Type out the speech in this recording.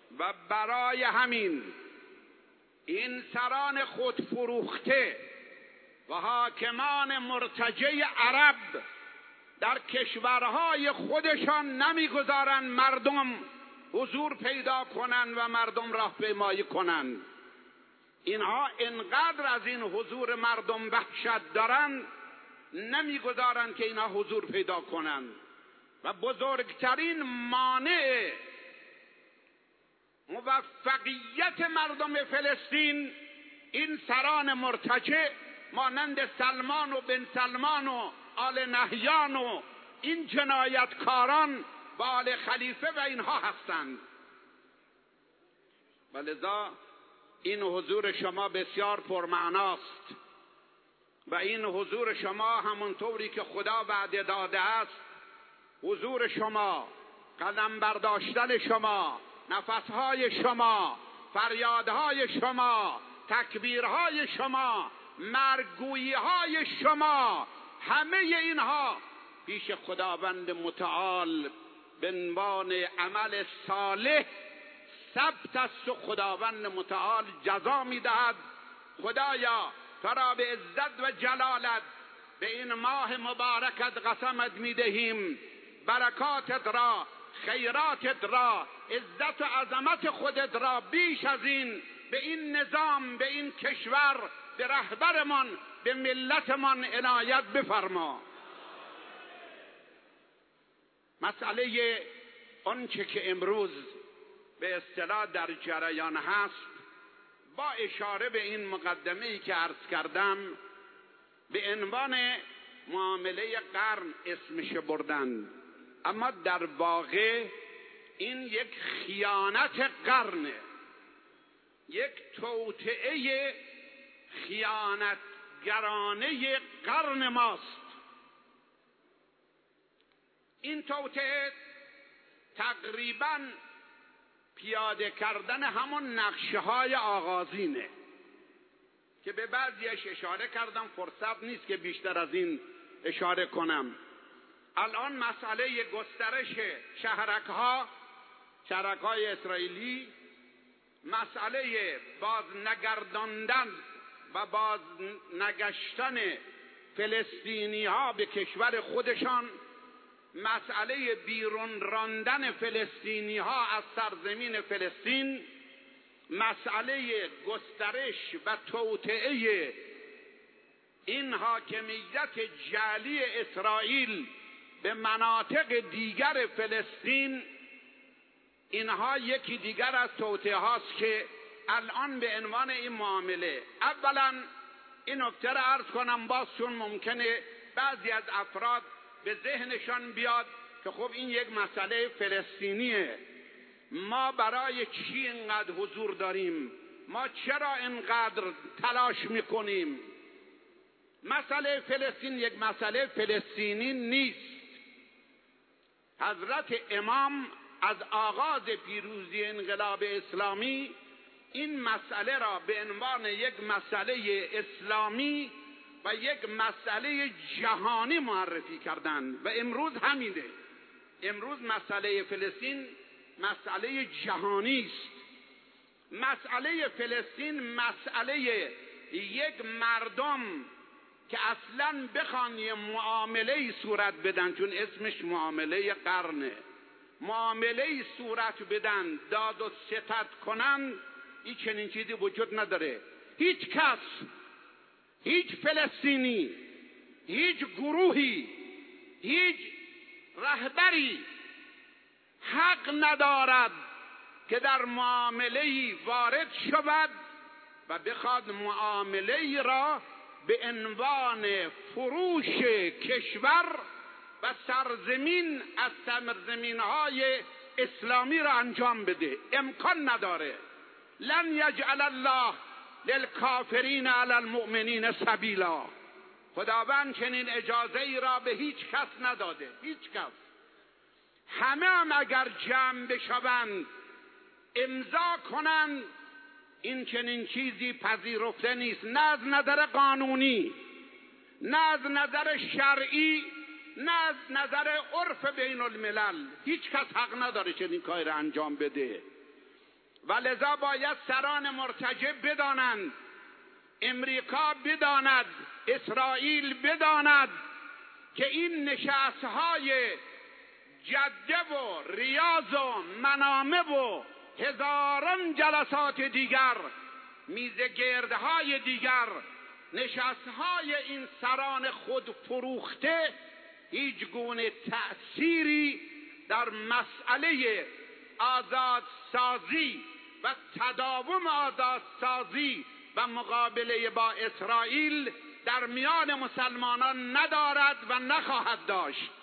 و برای همین این سران خودفروخته و حاکمان مرتجع عرب در کشورهای خودشان نمیگذارند مردم حضور پیدا کنند و مردم راهپیمایی کنند. اینها انقدر از این حضور مردم وحشت دارند نمیگذارند که اینها حضور پیدا کنند و بزرگترین مانع موفقیت مردم فلسطین این سران مرتجع مانند سلمان و بن سلمان و آل نهیان و این جنایتکاران و آل خلیفه و اینها هستند. ولذا این حضور شما بسیار پرمعناست و این حضور شما همونطوری که خدا وعده داده است، حضور شما، قدم برداشتن شما، نفسهای شما، فریادهای شما، تکبیرهای شما، مرگوییهای شما، همه اینها پیش خداوند متعال به عنوان عمل صالح ثبت است و خداوند متعال جزا میدهد. خدایا تو را به عزت و جلالت به این ماه مبارکت قسمت میدهیم، برکاتت را، خیراتت را، عزت و عظمت خودت را بیش از این به این نظام، به این کشور، به رهبرمان، به ملتمان عنایت بفرما. مسئله آنچه که امروز به اصطلاح در جریان هست، با اشاره به این مقدمه‌ای که عرض کردم، به عنوان معامله قرن اسمش بردن، اما در واقع این یک خیانت قرنه، یک توطئه خیانتگرانه قرن ماست. این توطئه تقریباً پیاده کردن همون نقشه های آغازینه که به بعضیش اشاره کردم، فرصت نیست که بیشتر از این اشاره کنم. الان مسئله گسترش شهرک‌های اسرائیلی، مسئله بازنگرداندن و بازنگشتن فلسطینی ها به کشور خودشان، مسئله بیرون راندن فلسطینی ها از سرزمین فلسطین، مسئله گسترش و توطئه این حاکمیت جعلی اسرائیل به مناطق دیگر فلسطین، اینها یکی دیگر از توطئه هاست که الان به عنوان این معامله. اولا این نکته را عرض کنم، باز چون ممکنه بعضی از افراد به ذهنشان بیاد که خب این یک مسئله فلسطینیه، ما برای چی اینقدر حضور داریم، ما چرا اینقدر تلاش میکنیم؟ مسئله فلسطین یک مسئله فلسطینی نیست. حضرت امام از آغاز پیروزی انقلاب اسلامی این مسئله را به عنوان یک مسئله اسلامی و یک مسئله جهانی معرفی کردند و امروز همینه. امروز مسئله فلسطین مسئله جهانی است. مسئله فلسطین مسئله یک مردم که اصلا بخوان یه معامله صورت بدن، چون اسمش معامله قرنه، معامله صورت بدن، داد و ستد کنن، این چنین چیزی وجود نداره. هیچ کس، هیچ فلسطینی، هیچ گروهی، هیچ رهبری حق ندارد که در معامله‌ای وارد شود و بخواد معامله‌ای را به عنوان فروش کشور و سرزمین از سرزمین‌های اسلامی را انجام بده. امکان نداره. لن یجعل الله للکافرین علی المؤمنین سبیلا. خداوند چنین اجازه ای را به هیچ کس نداده، هیچ کس. همه هم اگر جمع بشوند امضا کنند، این چنین چیزی پذیرفته نیست، نه از نظر قانونی، نه از نظر شرعی، نه از نظر عرف بین الملل. هیچ کس حق نداره چنین کاری را انجام بده. و لذا باید سران مرتجب بدانند، امریکا بداند، اسرائیل بداند که این نشست‌های جده و ریاض و منامه و هزاران جلسات دیگر، میزگردهای دیگر، نشست‌های این سران خود فروخته هیچ گونه تأثیری در مسئله آزادسازی و تداوم آزادسازی و مقابله با اسرائیل در میان مسلمانان ندارد و نخواهد داشت.